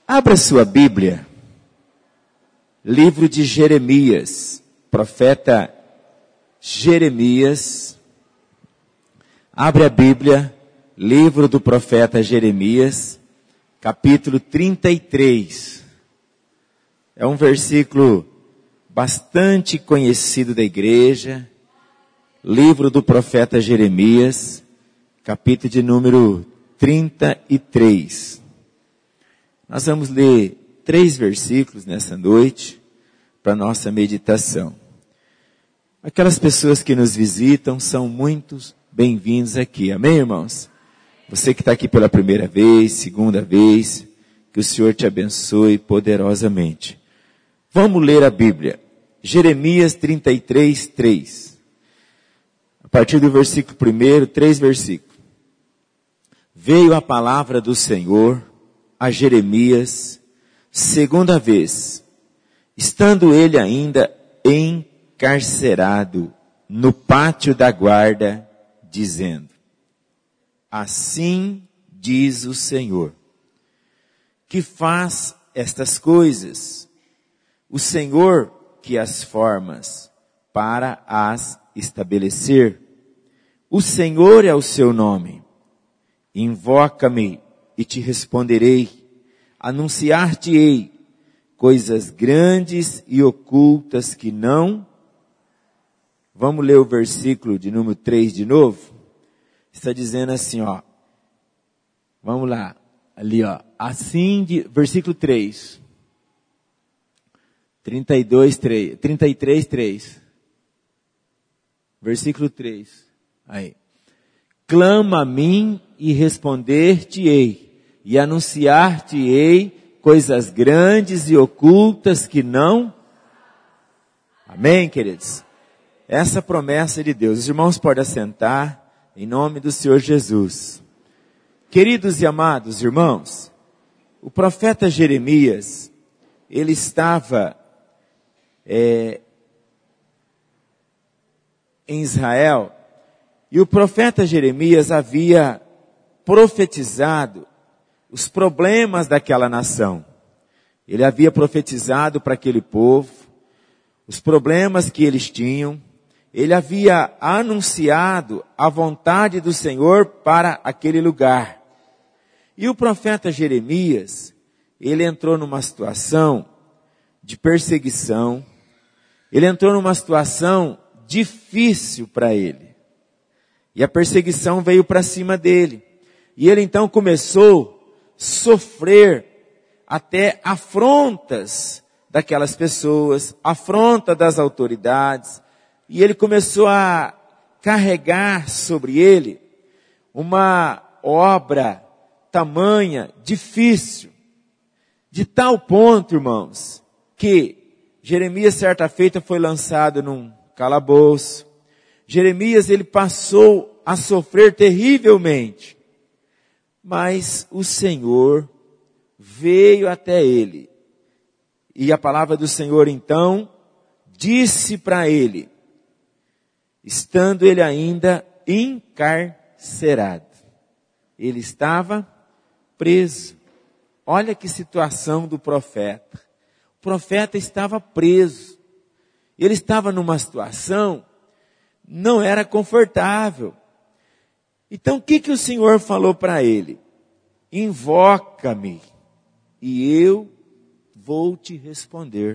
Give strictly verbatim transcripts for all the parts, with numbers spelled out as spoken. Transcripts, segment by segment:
Abra sua Bíblia, livro de Jeremias, profeta Jeremias. Abre a Bíblia, livro do profeta Jeremias, capítulo trinta e três. É um versículo bastante conhecido da igreja. Livro do profeta Jeremias, capítulo de número trinta e três. Nós vamos ler três versículos nessa noite para nossa meditação. Aquelas pessoas que nos visitam são muitos bem-vindos aqui. Amém, irmãos? Você que está aqui pela primeira vez, segunda vez, que o Senhor te abençoe poderosamente. Vamos ler a Bíblia. Jeremias trinta e três, três. A partir do versículo primeiro, três versículos. Veio a palavra do Senhor a Jeremias, segunda vez, estando ele ainda encarcerado no pátio da guarda, dizendo: Assim diz o Senhor, que faz estas coisas, o Senhor que as formas para as estabelecer. O Senhor é o seu nome. Invoca-me e te responderei, anunciar-te-ei coisas grandes e ocultas que não... Vamos ler o versículo de número três de novo? Está dizendo assim, ó. Vamos lá. Ali, ó. Assim, de, versículo três. trinta e dois, três. trinta e três, três. Versículo três. Aí. Clama a mim e responder-te-ei. E anunciar-te-ei coisas grandes e ocultas que não... Amém, queridos? Essa promessa de Deus. Os irmãos podem assentar em nome do Senhor Jesus. Queridos e amados irmãos, o profeta Jeremias, ele estava é, em Israel, e o profeta Jeremias havia profetizado os problemas daquela nação. Ele havia profetizado para aquele povo os problemas que eles tinham. Ele havia anunciado a vontade do Senhor para aquele lugar. E o profeta Jeremias, ele entrou numa situação de perseguição. Ele entrou numa situação difícil para ele. E a perseguição veio para cima dele. E ele então começou sofrer até afrontas daquelas pessoas, afronta das autoridades, e ele começou a carregar sobre ele uma obra tamanha, difícil, de tal ponto, irmãos, que Jeremias certa feita foi lançado num calabouço. Jeremias, ele passou a sofrer terrivelmente. Mas o Senhor veio até ele. E a palavra do Senhor então disse para ele, estando ele ainda encarcerado. Ele estava preso. Olha que situação do profeta. O profeta estava preso. Ele estava numa situação, não era confortável. Então, o que que o Senhor falou para ele? Invoca-me e eu vou te responder.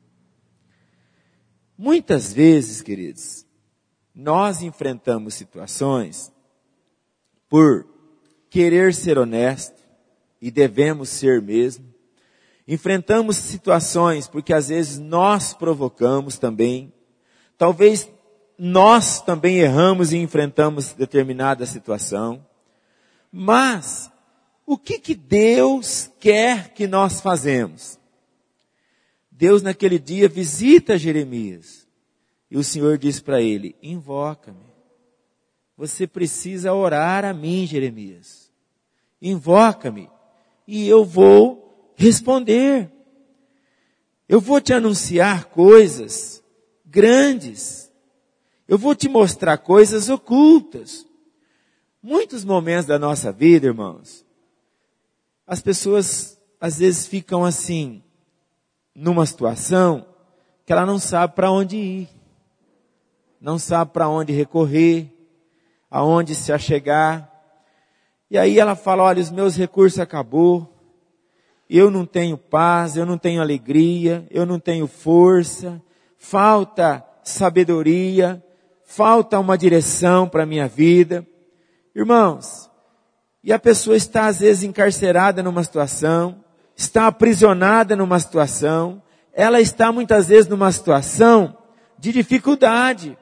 Muitas vezes, queridos, nós enfrentamos situações por querer ser honesto, e devemos ser mesmo. Enfrentamos situações porque às vezes nós provocamos também. Talvez nós também erramos e enfrentamos determinada situação. Mas, o que que Deus quer que nós fazemos? Deus naquele dia visita Jeremias. E o Senhor diz para ele, invoca-me. Você precisa orar a mim, Jeremias. Invoca-me. E eu vou responder. Eu vou te anunciar coisas grandes. Eu vou te mostrar coisas ocultas. Muitos momentos da nossa vida, irmãos, as pessoas às vezes ficam assim, numa situação que ela não sabe para onde ir, não sabe para onde recorrer, aonde se achegar. E aí ela fala, olha, os meus recursos acabou, eu não tenho paz, eu não tenho alegria, eu não tenho força, falta sabedoria, falta uma direção para a minha vida. Irmãos, e a pessoa está às vezes encarcerada numa situação, está aprisionada numa situação, ela está muitas vezes numa situação de dificuldade.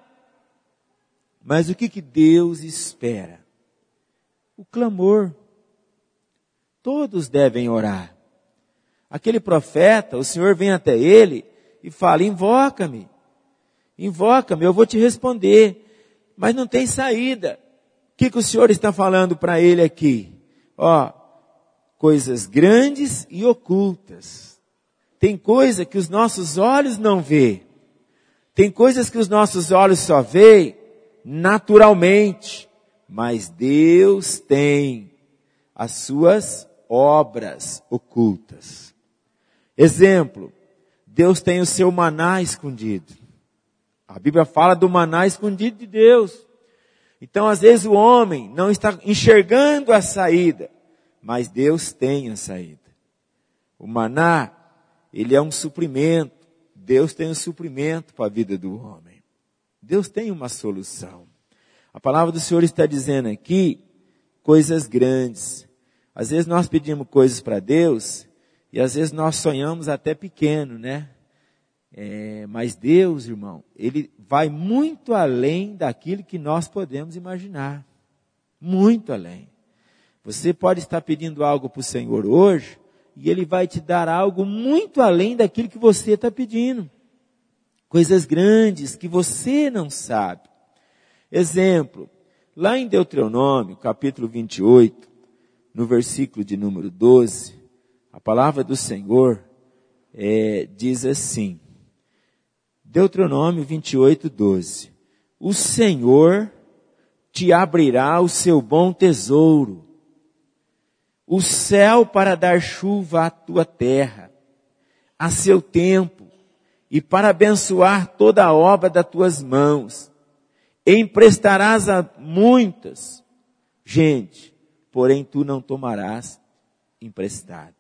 Mas o que que Deus espera? O clamor. Todos devem orar. Aquele profeta, o Senhor vem até ele e fala, invoca-me, invoca-me, eu vou te responder. Mas não tem saída. O que que o Senhor está falando para ele aqui? Ó, coisas grandes e ocultas. Tem coisa que os nossos olhos não vê. Tem coisas que os nossos olhos só veem naturalmente. Mas Deus tem as suas obras ocultas. Exemplo, Deus tem o seu maná escondido. A Bíblia fala do maná escondido de Deus. Então, às vezes o homem não está enxergando a saída, mas Deus tem a saída. O maná, ele é um suprimento. Deus tem um suprimento para a vida do homem. Deus tem uma solução. A palavra do Senhor está dizendo aqui coisas grandes. Às vezes nós pedimos coisas para Deus e às vezes nós sonhamos até pequeno, né? É, mas Deus, irmão, Ele vai muito além daquilo que nós podemos imaginar. Muito além. Você pode estar pedindo algo para o Senhor hoje e Ele vai te dar algo muito além daquilo que você está pedindo. Coisas grandes que você não sabe. Exemplo, lá em Deuteronômio, capítulo vinte e oito, no versículo de número doze, a palavra do Senhor é, diz assim, Deuteronômio vinte e oito, doze, o Senhor te abrirá o seu bom tesouro, o céu para dar chuva à tua terra, a seu tempo, e para abençoar toda a obra das tuas mãos. Emprestarás a muitas, gente, porém tu não tomarás emprestado.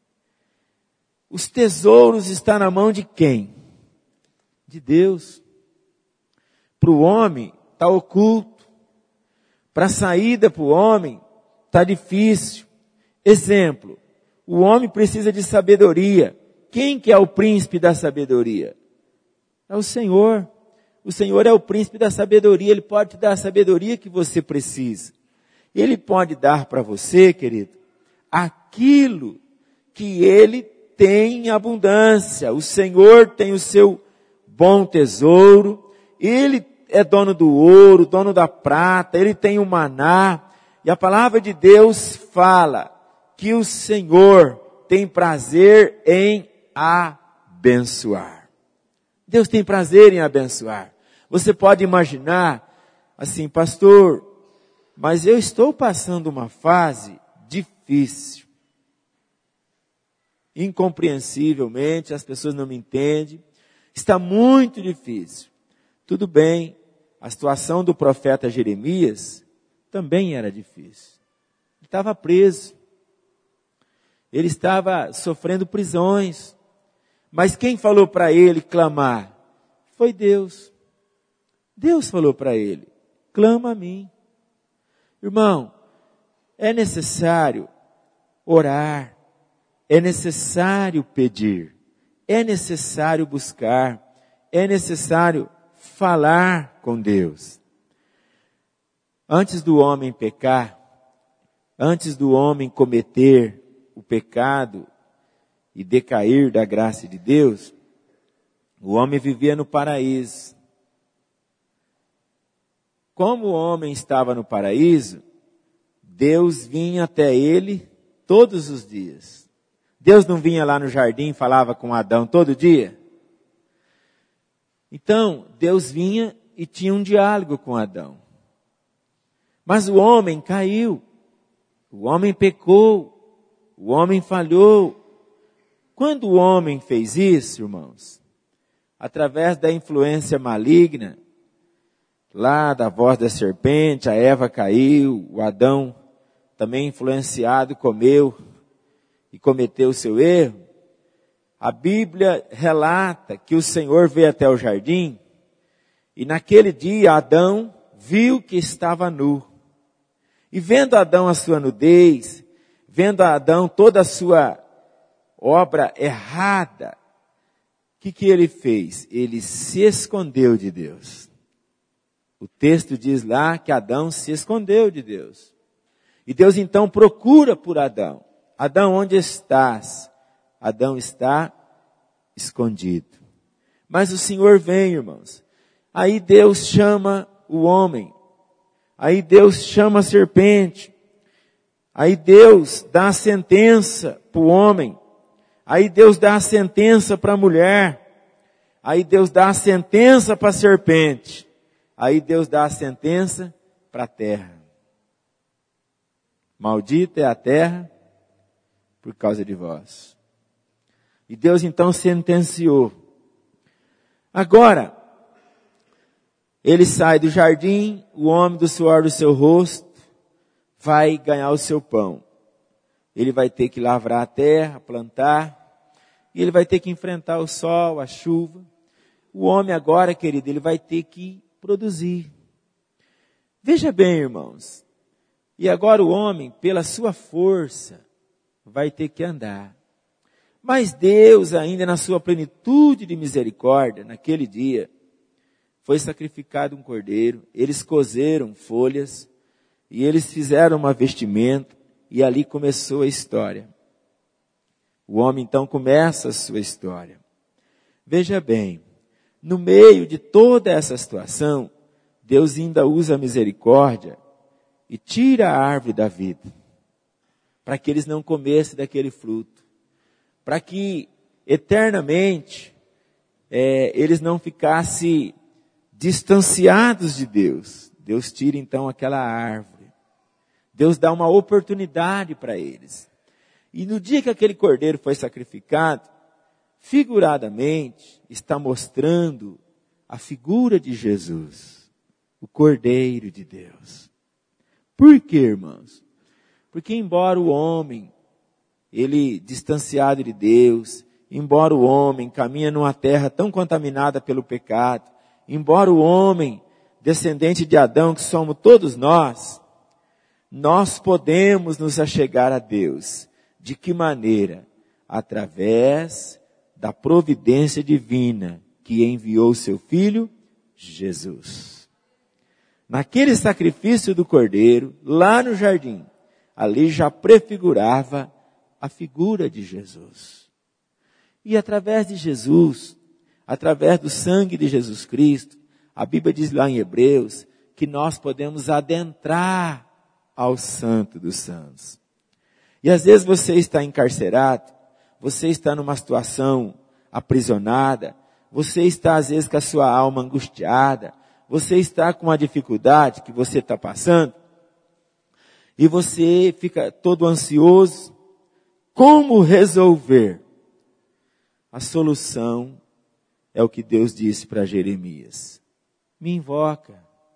Os tesouros estão na mão de quem? De Deus. Para o homem está oculto. Para a saída para o homem está difícil. Exemplo, o homem precisa de sabedoria. Quem que é o príncipe da sabedoria? É o Senhor. O Senhor é o príncipe da sabedoria. Ele pode te dar a sabedoria que você precisa. Ele pode dar para você, querido, aquilo que Ele tem em abundância. O Senhor tem o seu bom tesouro. Ele é dono do ouro, dono da prata. Ele tem o maná. E a palavra de Deus fala que o Senhor tem prazer em abençoar. Deus tem prazer em abençoar. Você pode imaginar, assim, pastor, mas eu estou passando uma fase difícil. Incompreensivelmente, as pessoas não me entendem. Está muito difícil. Tudo bem, a situação do profeta Jeremias também era difícil. Ele estava preso. Ele estava sofrendo prisões. Mas quem falou para ele clamar? Foi Deus. Deus falou para ele, clama a mim. Irmão, é necessário orar, é necessário pedir, é necessário buscar, é necessário falar com Deus. Antes do homem pecar, antes do homem cometer o pecado e decair da graça de Deus, o homem vivia no paraíso. Como o homem estava no paraíso, Deus vinha até ele todos os dias. Deus não vinha lá no jardim e falava com Adão todo dia? Então, Deus vinha e tinha um diálogo com Adão. Mas o homem caiu, o homem pecou, o homem falhou, quando o homem fez isso, irmãos, através da influência maligna, lá da voz da serpente, a Eva caiu, o Adão também influenciado comeu e cometeu o seu erro, a Bíblia relata que o Senhor veio até o jardim e naquele dia Adão viu que estava nu. E vendo Adão a sua nudez, vendo Adão toda a sua obra errada, o que, que ele fez? Ele se escondeu de Deus. O texto diz lá que Adão se escondeu de Deus. E Deus então procura por Adão. Adão, onde estás? Adão está escondido. Mas o Senhor vem, irmãos. Aí Deus chama o homem. Aí Deus chama a serpente. Aí Deus dá a sentença para o homem. Aí Deus dá a sentença para a mulher. Aí Deus dá a sentença para a serpente. Aí Deus dá a sentença para a terra. Maldita é a terra por causa de vós. E Deus então sentenciou. Agora, ele sai do jardim, o homem do suor do seu rosto vai ganhar o seu pão. Ele vai ter que lavrar a terra, plantar, e ele vai ter que enfrentar o sol, a chuva. O homem agora, querido, ele vai ter que produzir. Veja bem, irmãos. E agora o homem, pela sua força, vai ter que andar. Mas Deus, ainda na sua plenitude de misericórdia, naquele dia, foi sacrificado um cordeiro, eles cozeram folhas, e eles fizeram uma vestimenta, e ali começou a história. O homem então começa a sua história. Veja bem, no meio de toda essa situação, Deus ainda usa a misericórdia e tira a árvore da vida, para que eles não comessem daquele fruto, para que eternamente é, eles não ficassem distanciados de Deus. Deus tira então aquela árvore. Deus dá uma oportunidade para eles. E no dia que aquele cordeiro foi sacrificado, figuradamente está mostrando a figura de Jesus, o Cordeiro de Deus. Por quê, irmãos? Porque embora o homem, ele distanciado de Deus, embora o homem caminha numa terra tão contaminada pelo pecado, embora o homem, descendente de Adão, que somos todos nós, nós podemos nos achegar a Deus. De que maneira? Através da providência divina que enviou seu Filho, Jesus. Naquele sacrifício do Cordeiro, lá no jardim, ali já prefigurava a figura de Jesus. E através de Jesus, através do sangue de Jesus Cristo, a Bíblia diz lá em Hebreus, que nós podemos adentrar ao Santo dos Santos. E às vezes você está encarcerado, você está numa situação aprisionada, você está às vezes com a sua alma angustiada, você está com uma dificuldade que você está passando, e você fica todo ansioso. Como resolver? A solução é o que Deus disse para Jeremias. Me invoca,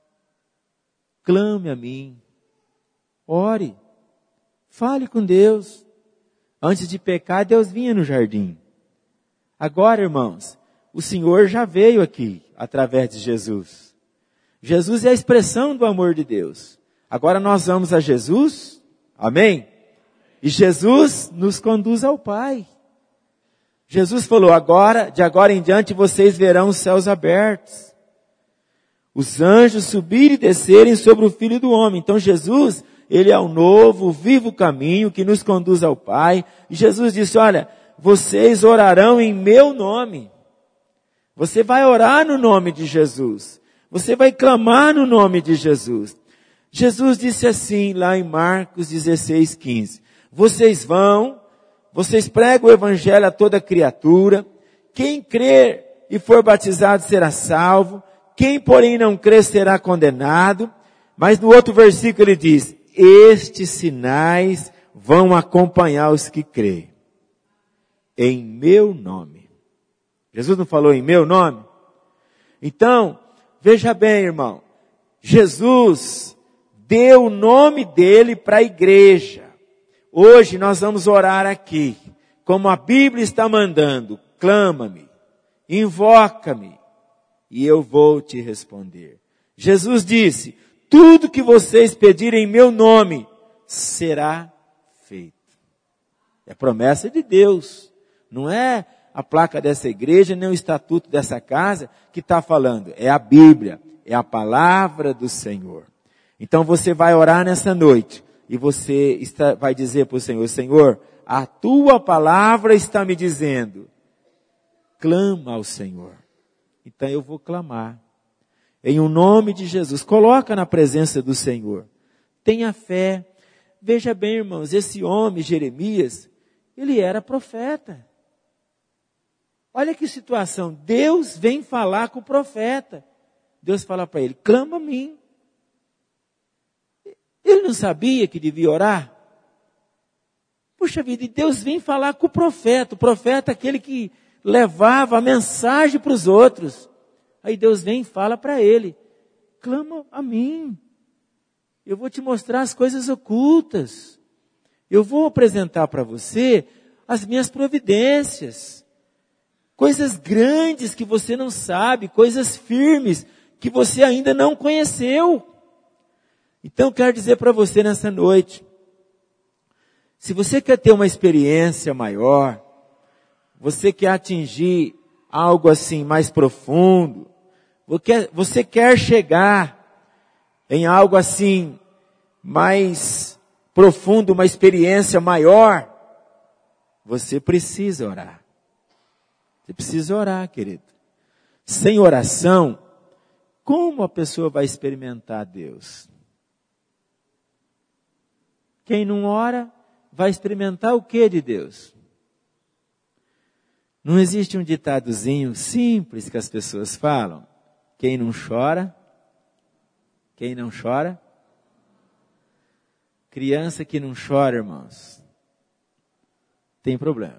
clame a mim, ore, fale com Deus. Antes de pecar, Deus vinha no jardim. Agora, irmãos, o Senhor já veio aqui, através de Jesus. Jesus é a expressão do amor de Deus. Agora nós vamos a Jesus, amém? E Jesus nos conduz ao Pai. Jesus falou, agora, de agora em diante vocês verão os céus abertos. Os anjos subirem e descerem sobre o Filho do Homem. Então Jesus, Ele é o novo, vivo caminho que nos conduz ao Pai. E Jesus disse, olha, vocês orarão em meu nome. Você vai orar no nome de Jesus. Você vai clamar no nome de Jesus. Jesus disse assim, lá em Marcos dezesseis, quinze. Vocês vão, vocês pregam o evangelho a toda criatura. Quem crer e for batizado será salvo. Quem, porém, não crer será condenado. Mas no outro versículo ele diz, estes sinais vão acompanhar os que creem. em meu nome. Jesus não falou em meu nome? Então, veja bem, irmão, Jesus deu o nome dele para a igreja. Hoje nós vamos orar aqui, como a Bíblia está mandando, clama-me, invoca-me, e eu vou te responder. Jesus disse, tudo que vocês pedirem em meu nome, será feito. É promessa de Deus, não é a placa dessa igreja, nem o estatuto dessa casa que está falando, é a Bíblia, é a palavra do Senhor. Então você vai orar nessa noite, e você está, vai dizer para o Senhor, Senhor, a tua palavra está me dizendo, clama ao Senhor. Então eu vou clamar. Em o nome de Jesus, coloca na presença do Senhor. Tenha fé. Veja bem, irmãos, esse homem, Jeremias, ele era profeta. Olha que situação. Deus vem falar com o profeta. Deus fala para ele, clama a mim. Ele não sabia que devia orar? Puxa vida, e Deus vem falar com o profeta. O profeta é aquele que levava a mensagem para os outros. Aí Deus vem e fala para ele, clama a mim. Eu vou te mostrar as coisas ocultas. Eu vou apresentar para você as minhas providências. Coisas grandes que você não sabe, coisas firmes que você ainda não conheceu. Então, eu quero dizer para você nessa noite, se você quer ter uma experiência maior, você quer atingir algo assim mais profundo, você quer chegar em algo assim mais profundo, uma experiência maior, você precisa orar. Você precisa orar, querido. Sem oração, como a pessoa vai experimentar Deus? Quem não ora, vai experimentar o que de Deus? Não existe um ditadozinho simples que as pessoas falam? Quem não chora, quem não chora? Criança que não chora, irmãos, tem problema.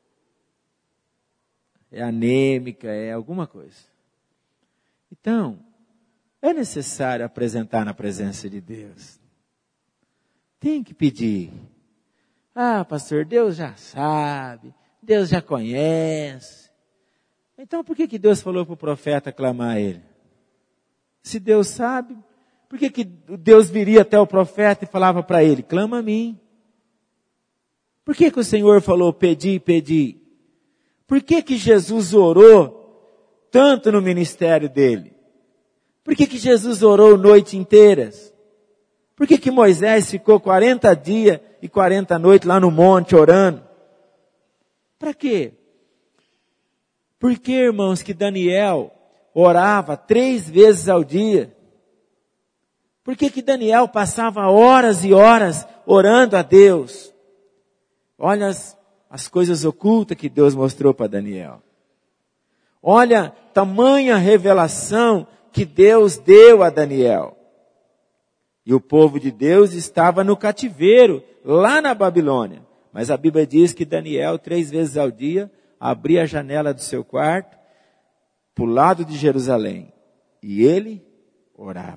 É anêmica, é alguma coisa. Então, é necessário apresentar na presença de Deus. Tem que pedir. Ah, pastor, Deus já sabe, Deus já conhece. Então, por que que Deus falou para o profeta clamar a ele? Se Deus sabe, por que que Deus viria até o profeta e falava para ele, clama a mim? Por que que o Senhor falou, pedi, pedi? Por que que Jesus orou tanto no ministério dele? Por que que Jesus orou noites inteiras? Por que que Moisés ficou quarenta dias e quarenta noites lá no monte orando? Para quê? Por que, irmãos, que Daniel orava três vezes ao dia? Por que que Daniel passava horas e horas orando a Deus? Olha as, as coisas ocultas que Deus mostrou para Daniel. Olha tamanha revelação que Deus deu a Daniel. E o povo de Deus estava no cativeiro, lá na Babilônia. Mas a Bíblia diz que Daniel, três vezes ao dia, abria a janela do seu quarto, para o lado de Jerusalém. E ele orava.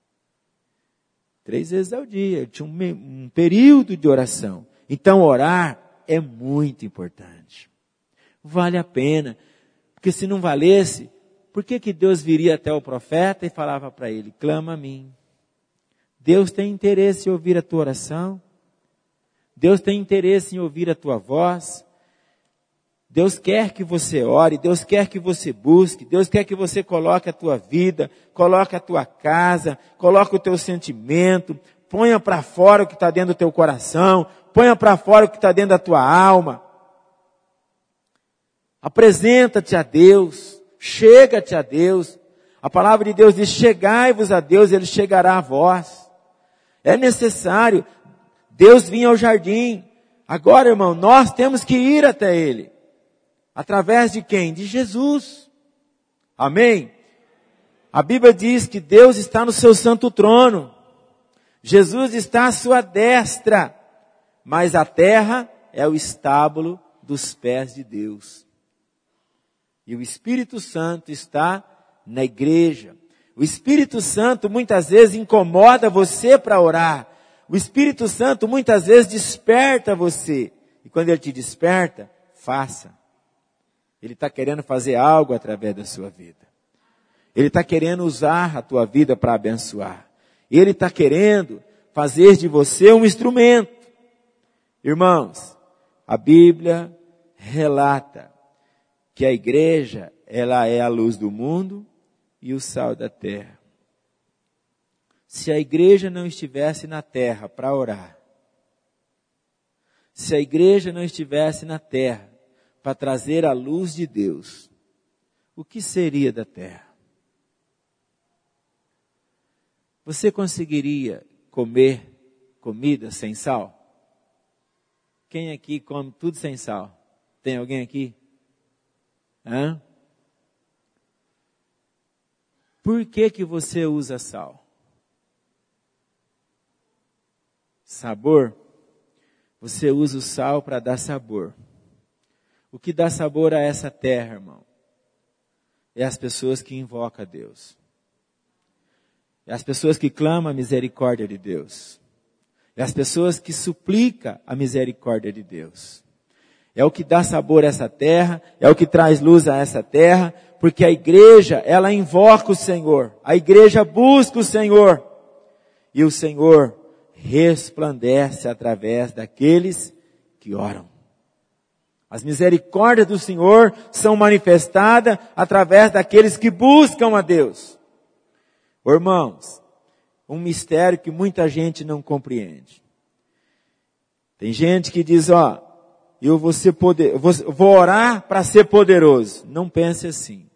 Três vezes ao dia. Ele tinha um, um período de oração. Então, orar é muito importante. Vale a pena. Porque se não valesse, por que que Deus viria até o profeta e falava para ele, clama a mim? Deus tem interesse em ouvir a tua oração. Deus tem interesse em ouvir a tua voz. Deus quer que você ore, Deus quer que você busque, Deus quer que você coloque a tua vida, coloque a tua casa, coloque o teu sentimento, ponha para fora o que está dentro do teu coração, ponha para fora o que está dentro da tua alma. Apresenta-te a Deus, chega-te a Deus. A palavra de Deus diz, chegai-vos a Deus, Ele chegará a vós. É necessário Deus vir ao jardim. Agora, irmão, nós temos que ir até Ele. Através de quem? De Jesus. Amém? A Bíblia diz que Deus está no seu santo trono. Jesus está à sua destra. Mas a terra é o estábulo dos pés de Deus. E o Espírito Santo está na igreja. O Espírito Santo muitas vezes incomoda você para orar. O Espírito Santo muitas vezes desperta você. E quando ele te desperta, faça. Ele está querendo fazer algo através da sua vida. Ele está querendo usar a tua vida para abençoar. Ele está querendo fazer de você um instrumento. Irmãos, a Bíblia relata que a igreja, ela é a luz do mundo e o sal da terra. Se a igreja não estivesse na terra para orar, se a igreja não estivesse na terra para trazer a luz de Deus, o que seria da terra? Você conseguiria comer comida sem sal? Quem aqui come tudo sem sal? Tem alguém aqui? Hã? Por que que você usa sal? Sabor? Você usa o sal para dar sabor. O que dá sabor a essa terra, irmão? É as pessoas que invocam a Deus. É as pessoas que clamam a misericórdia de Deus. É as pessoas que suplicam a misericórdia de Deus. É o que dá sabor a essa terra, é o que traz luz a essa terra, porque a igreja, ela invoca o Senhor. A igreja busca o Senhor. E o Senhor resplandece através daqueles que oram. As misericórdias do Senhor são manifestadas através daqueles que buscam a Deus. Irmãos, um mistério que muita gente não compreende. Tem gente que diz, ó, eu vou ser poder, vou, vou orar para ser poderoso. Não pense assim.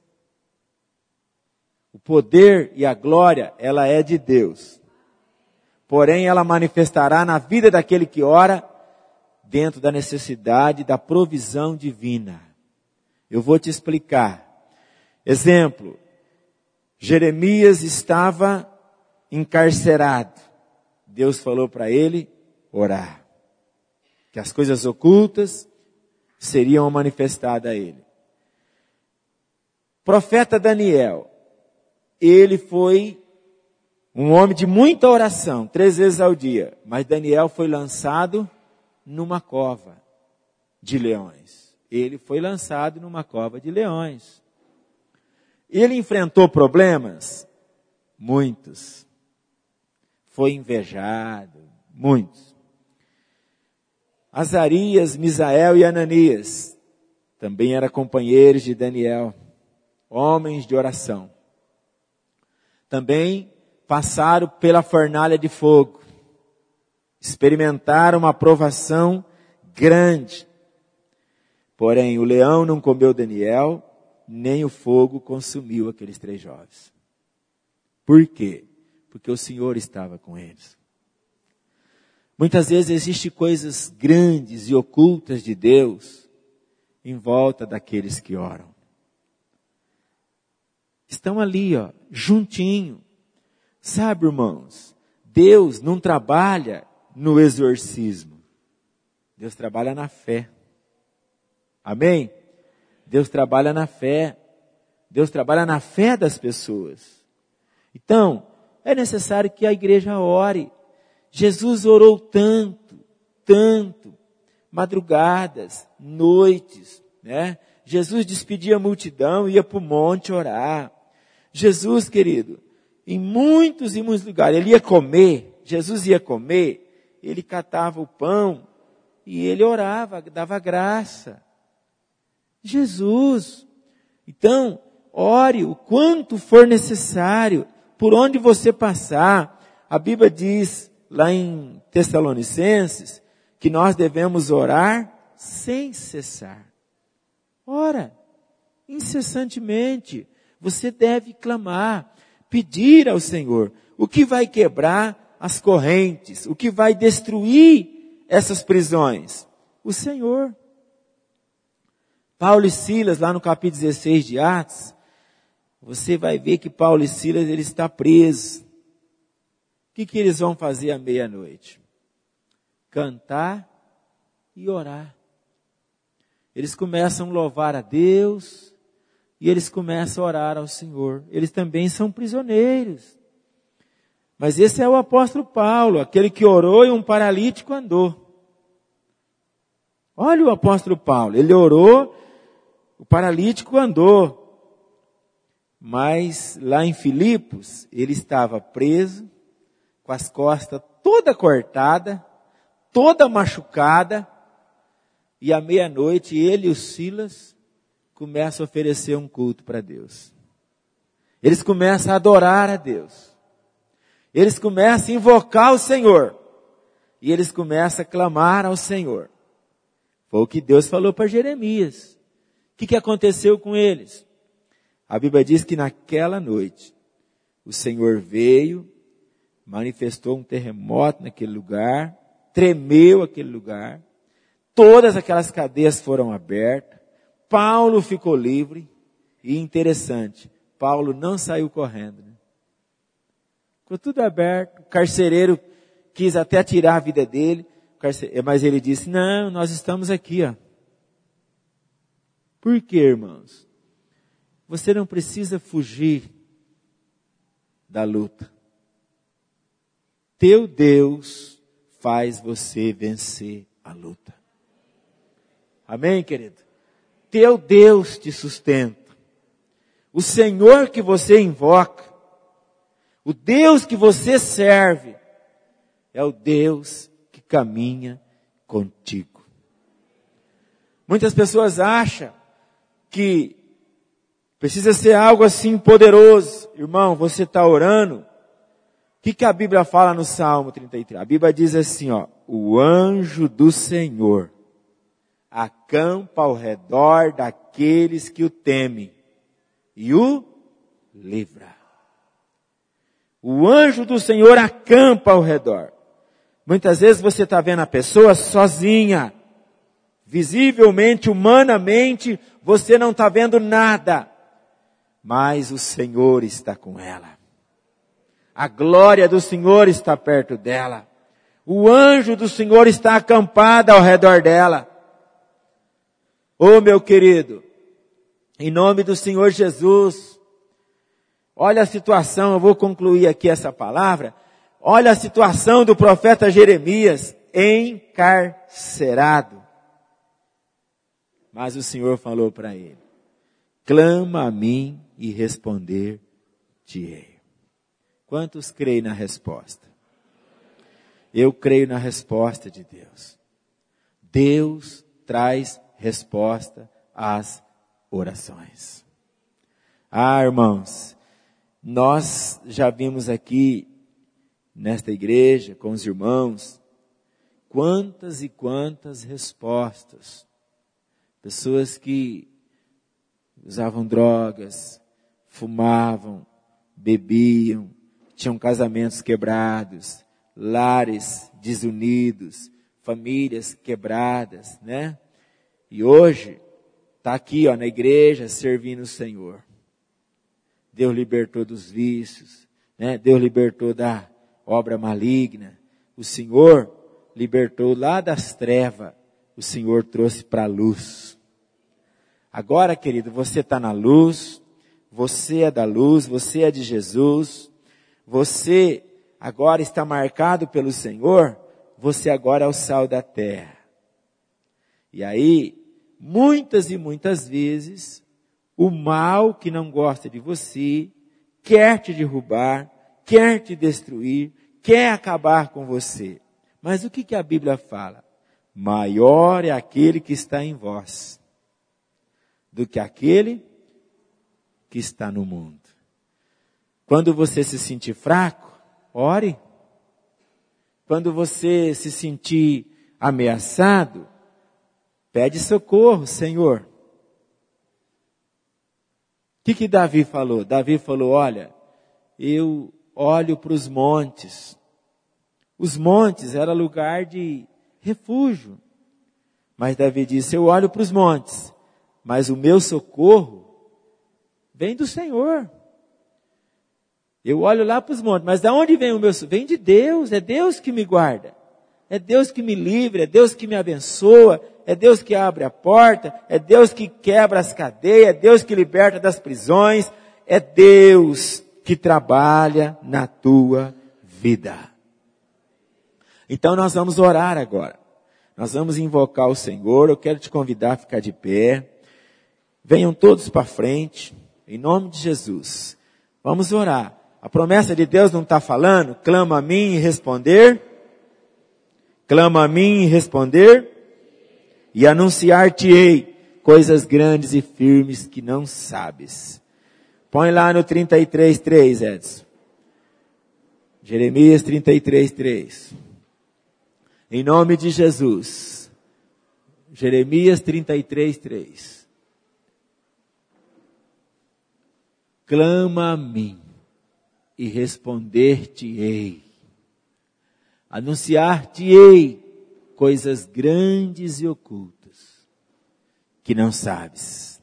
O poder e a glória, ela é de Deus. Porém, ela manifestará na vida daquele que ora, dentro da necessidade da provisão divina. Eu vou te explicar. Exemplo, Jeremias estava encarcerado. Deus falou para ele orar. Que as coisas ocultas seriam manifestadas a ele. Profeta Daniel, ele foi um homem de muita oração, três vezes ao dia. Mas Daniel foi lançado numa cova de leões. Ele foi lançado numa cova de leões. Ele enfrentou problemas? Muitos. Foi invejado, muitos. Azarias, Misael e Ananias também eram companheiros de Daniel, homens de oração. Também passaram pela fornalha de fogo, experimentaram uma provação grande. Porém, o leão não comeu Daniel, nem o fogo consumiu aqueles três jovens. Por quê? Porque o Senhor estava com eles. Muitas vezes existem coisas grandes e ocultas de Deus em volta daqueles que oram. Estão ali, ó, juntinho. Sabe, irmãos, Deus não trabalha no exorcismo. Deus trabalha na fé. Amém? Deus trabalha na fé. Deus trabalha na fé das pessoas. Então, é necessário que a igreja ore. Jesus orou tanto, tanto, madrugadas, noites, né? Jesus despedia a multidão, ia para o monte orar. Jesus, querido, em muitos e muitos lugares, ele ia comer, Jesus ia comer, ele catava o pão e ele orava, dava graça. Jesus, então, ore o quanto for necessário, por onde você passar. A Bíblia diz, lá em Tessalonicenses, que nós devemos orar sem cessar. Ora, incessantemente, você deve clamar, pedir ao Senhor. O que vai quebrar as correntes? O que vai destruir essas prisões? O Senhor. Paulo e Silas, lá no capítulo dezesseis de Atos, você vai ver que Paulo e Silas, ele está preso. O que, que eles vão fazer à meia-noite? Cantar e orar. eles começam a louvar a Deus e eles começam a orar ao Senhor. Eles também são prisioneiros. Mas esse é o apóstolo Paulo, aquele que orou e um paralítico andou. Olha o apóstolo Paulo, ele orou, o paralítico andou. Mas lá em Filipos, ele estava preso, com as costas toda cortada, toda machucada, e à meia-noite ele e os Silas começam a oferecer um culto para Deus. Eles começam a adorar a Deus. Eles começam a invocar o Senhor. E eles começam a clamar ao Senhor. Foi o que Deus falou para Jeremias. O que, que aconteceu com eles? A Bíblia diz que naquela noite, o Senhor veio, manifestou um terremoto naquele lugar, tremeu aquele lugar, todas aquelas cadeias foram abertas, Paulo ficou livre, e interessante, Paulo não saiu correndo. Né? Ficou tudo aberto, o carcereiro quis até tirar a vida dele, mas ele disse, não, nós estamos aqui. Ó. Por quê, irmãos? Você não precisa fugir da luta. Teu Deus faz você vencer a luta. Amém, querido? Teu Deus te sustenta. O Senhor que você invoca, o Deus que você serve, é o Deus que caminha contigo. Muitas pessoas acham que precisa ser algo assim poderoso. Irmão, você está orando. O que, que a Bíblia fala no Salmo trinta e três? A Bíblia diz assim, ó. O anjo do Senhor acampa ao redor daqueles que o temem e o livra. O anjo do Senhor acampa ao redor. Muitas vezes você está vendo a pessoa sozinha. Visivelmente, humanamente, você não está vendo nada. Mas o Senhor está com ela. A glória do Senhor está perto dela. O anjo do Senhor está acampado ao redor dela. Ô meu querido, em nome do Senhor Jesus, olha a situação, eu vou concluir aqui essa palavra. Olha a situação do profeta Jeremias, encarcerado. Mas o Senhor falou para ele, clama a mim e responder-te-ei. Quantos creem na resposta? Eu creio na resposta de Deus. Deus traz resposta às orações. Ah, irmãos, nós já vimos aqui nesta igreja com os irmãos quantas e quantas respostas. Pessoas que usavam drogas, fumavam, bebiam, tinham casamentos quebrados, lares desunidos, famílias quebradas, né? E hoje, está aqui ó, na igreja servindo o Senhor. Deus libertou dos vícios, né? Deus libertou da obra maligna. O Senhor libertou lá das trevas, o Senhor trouxe para a luz. Agora, querido, você está na luz, você é da luz, você é de Jesus, você agora está marcado pelo Senhor, você agora é o sal da terra. E aí, muitas e muitas vezes, o mal que não gosta de você, quer te derrubar, quer te destruir, quer acabar com você. Mas o que, que a Bíblia fala? Maior é aquele que está em vós, do que aquele que está no mundo. Quando você se sentir fraco, ore. Quando você se sentir ameaçado, pede socorro, Senhor. O que que Davi falou? Davi falou, olha, eu olho para os montes. Os montes era lugar de refúgio. Mas Davi disse, eu olho para os montes, mas o meu socorro vem do Senhor. Eu olho lá para os montes, mas de onde vem o meu socorro? Vem de Deus, é Deus que me guarda. É Deus que me livra, é Deus que me abençoa, é Deus que abre a porta, é Deus que quebra as cadeias, é Deus que liberta das prisões, é Deus que trabalha na tua vida. Então nós vamos orar agora. Nós vamos invocar o Senhor. Eu quero te convidar a ficar de pé. Venham todos para frente, em nome de Jesus. Vamos orar. A promessa de Deus não está falando? Clama a mim e responder. Clama a mim e responder. E anunciar-te-ei coisas grandes e firmes que não sabes. Põe lá no trinta e três, três, Edson. Jeremias trinta e três, três. Em nome de Jesus. Jeremias trinta e três, três. Clama a mim e responder-te-ei. Anunciar-te-ei coisas grandes e ocultas que não sabes.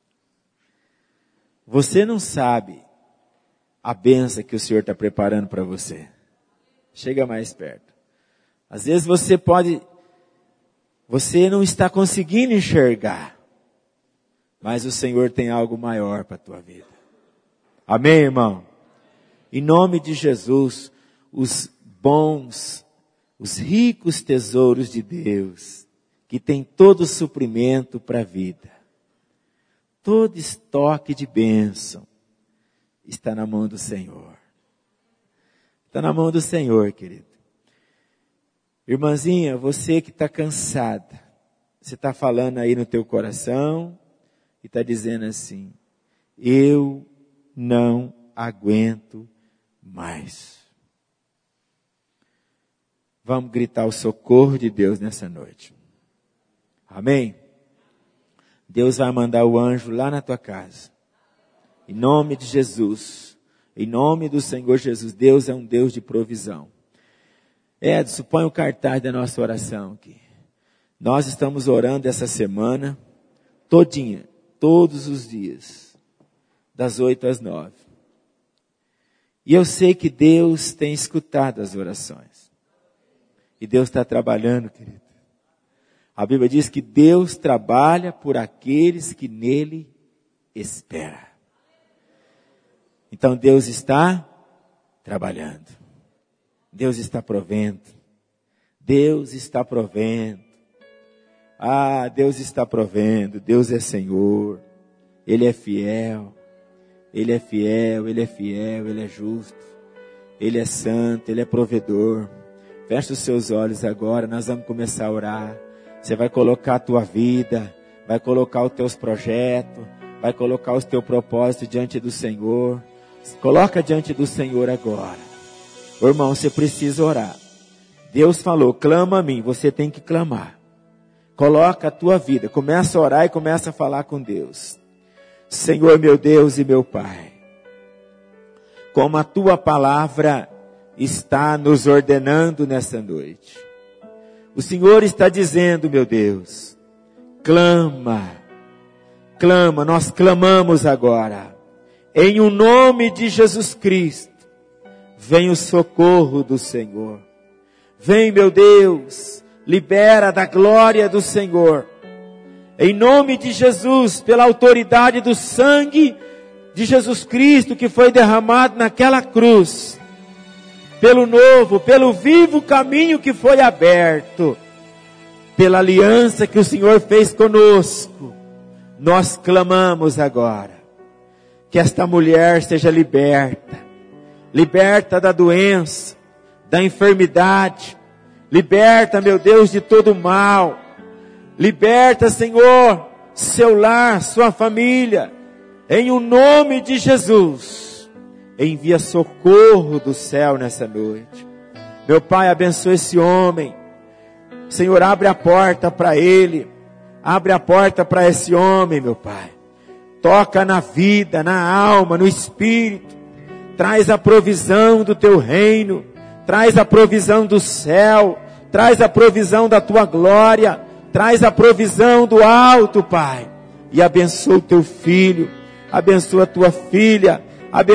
Você não sabe a bênção que o Senhor está preparando para você. Chega mais perto. Às vezes você pode, você não está conseguindo enxergar, mas o Senhor tem algo maior para a tua vida. Amém, irmão? Em nome de Jesus, os bons, os ricos tesouros de Deus, que tem todo o suprimento para a vida, todo estoque de bênção, está na mão do Senhor. Está na mão do Senhor, querido. Irmãzinha, você que está cansada, você está falando aí no teu coração e está dizendo assim, eu não aguento mais. Vamos gritar o socorro de Deus nessa noite. Amém? Deus vai mandar o anjo lá na tua casa. Em nome de Jesus. Em nome do Senhor Jesus. Deus é um Deus de provisão. Edson, põe o cartaz da nossa oração aqui. Nós estamos orando essa semana todinha, todos os dias, das oito às nove. E eu sei que Deus tem escutado as orações. E Deus está trabalhando, querido. A Bíblia diz que Deus trabalha por aqueles que nele esperam. Então Deus está trabalhando. Deus está provendo. Deus está provendo. Ah, Deus está provendo. Deus é Senhor. Ele é fiel. Ele é fiel, Ele é fiel, Ele é justo. Ele é santo, Ele é provedor. Fecha os seus olhos agora, nós vamos começar a orar. Você vai colocar a tua vida, vai colocar os teus projetos, vai colocar os teus propósitos diante do Senhor. Coloca diante do Senhor agora. Ô, irmão, você precisa orar. Deus falou, clama a mim, você tem que clamar. Coloca a tua vida, começa a orar e começa a falar com Deus. Senhor, meu Deus e meu Pai, como a tua palavra está nos ordenando nessa noite. O Senhor está dizendo, meu Deus, clama, clama, nós clamamos agora. Em o nome de Jesus Cristo, vem o socorro do Senhor. Vem, meu Deus, libera da glória do Senhor. Em nome de Jesus, pela autoridade do sangue de Jesus Cristo que foi derramado naquela cruz, pelo novo, pelo vivo caminho que foi aberto, pela aliança que o Senhor fez conosco, nós clamamos agora, que esta mulher seja liberta, liberta da doença, da enfermidade, liberta, meu Deus, de todo mal, liberta, Senhor, seu lar, sua família, em o nome de Jesus. Envia socorro do céu nessa noite. Meu Pai, abençoa esse homem. Senhor, abre a porta para ele. Abre a porta para esse homem, meu Pai. Toca na vida, na alma, no espírito. Traz a provisão do teu reino. Traz a provisão do céu. Traz a provisão da tua glória. Traz a provisão do alto, Pai. E abençoa o teu filho. Abençoa a tua filha.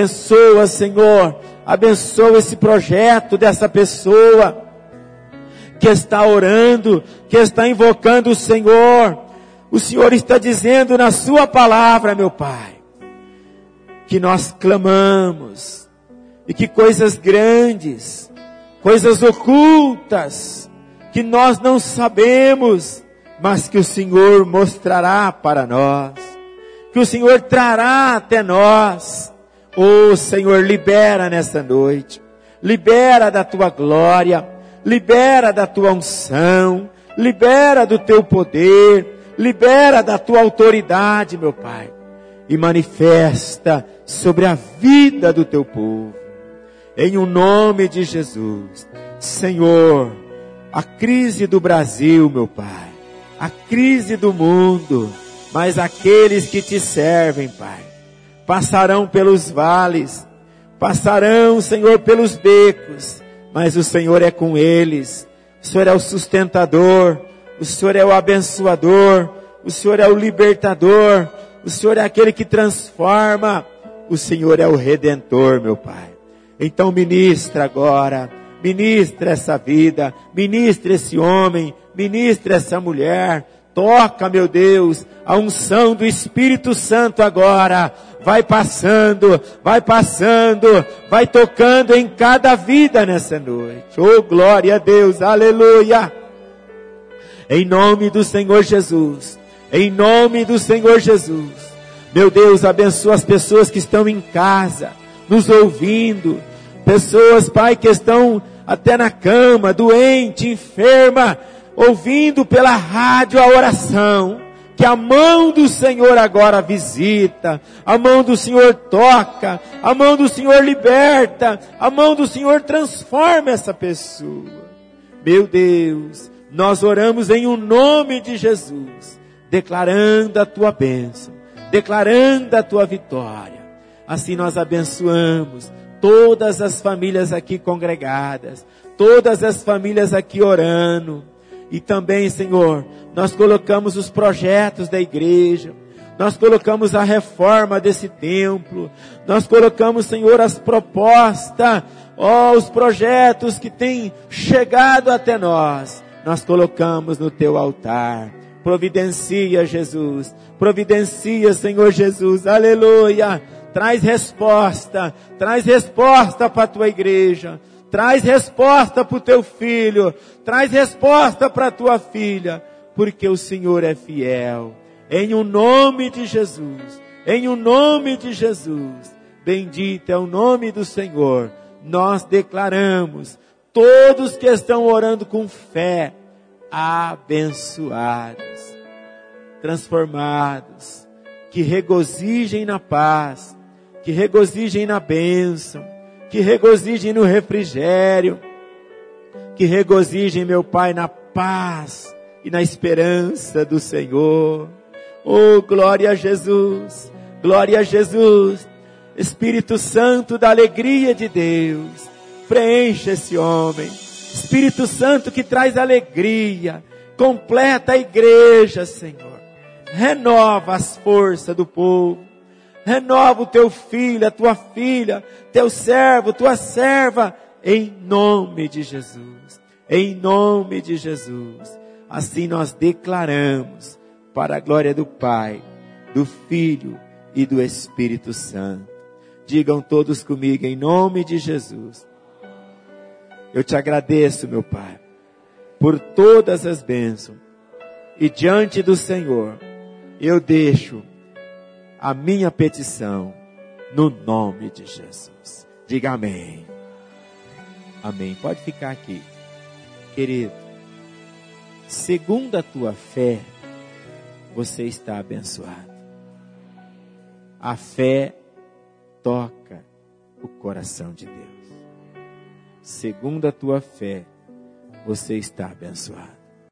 Abençoa, Senhor. Abençoa esse projeto dessa pessoa que está orando, que está invocando o Senhor. O Senhor está dizendo na sua palavra, meu Pai, que nós clamamos, e que coisas grandes, coisas ocultas, que nós não sabemos, mas que o Senhor mostrará para nós, que o Senhor trará até nós. Oh Senhor, libera nessa noite, libera da tua glória, libera da tua unção, libera do teu poder, libera da tua autoridade, meu Pai, e manifesta sobre a vida do teu povo, em o nome de Jesus. Senhor, a crise do Brasil, meu Pai, a crise do mundo, mas aqueles que te servem, Pai, passarão pelos vales, passarão, Senhor, pelos becos, mas o Senhor é com eles. O Senhor é o sustentador, o Senhor é o abençoador, o Senhor é o libertador, o Senhor é aquele que transforma, o Senhor é o redentor, meu Pai. Então ministra agora, ministra essa vida, ministra esse homem, ministra essa mulher, toca, meu Deus, a unção do Espírito Santo agora, vai passando, vai passando, vai tocando em cada vida nessa noite. Oh, glória a Deus, aleluia. Em nome do Senhor Jesus, em nome do Senhor Jesus, meu Deus, abençoa as pessoas que estão em casa, nos ouvindo, pessoas, Pai, que estão até na cama, doente, enferma, ouvindo pela rádio a oração, que a mão do Senhor agora visita, a mão do Senhor toca, a mão do Senhor liberta, a mão do Senhor transforma essa pessoa. Meu Deus, nós oramos em o nome de Jesus, declarando a tua bênção, declarando a tua vitória. Assim nós abençoamos todas as famílias aqui congregadas, todas as famílias aqui orando. E também, Senhor, nós colocamos os projetos da igreja, nós colocamos a reforma desse templo, nós colocamos, Senhor, as propostas, ó, os projetos que têm chegado até nós, nós colocamos no teu altar. Providencia, Jesus, providencia, Senhor Jesus, aleluia. Traz resposta, traz resposta para a tua igreja, traz resposta para o teu filho, traz resposta para a tua filha, porque o Senhor é fiel. Em o nome de Jesus, em o nome de Jesus, bendito é o nome do Senhor. Nós declaramos, todos que estão orando com fé, abençoados, transformados, que regozijem na paz, que regozijem na bênção, que regozijem no refrigério, que regozijem, meu Pai, na paz e na esperança do Senhor. Oh, glória a Jesus, glória a Jesus. Espírito Santo da alegria de Deus, preencha esse homem. Espírito Santo que traz alegria, completa a igreja, Senhor. Renova as forças do povo. Renova o teu filho, a tua filha, teu servo, tua serva, em nome de Jesus. Em nome de Jesus. Assim nós declaramos, para a glória do Pai, do Filho e do Espírito Santo. Digam todos comigo, em nome de Jesus. Eu te agradeço, meu Pai, por todas as bênçãos. E diante do Senhor, eu deixo a minha petição no nome de Jesus. Diga amém. Amém. Pode ficar aqui. Querido, segundo a tua fé, você está abençoado. A fé toca o coração de Deus. Segundo a tua fé, você está abençoado.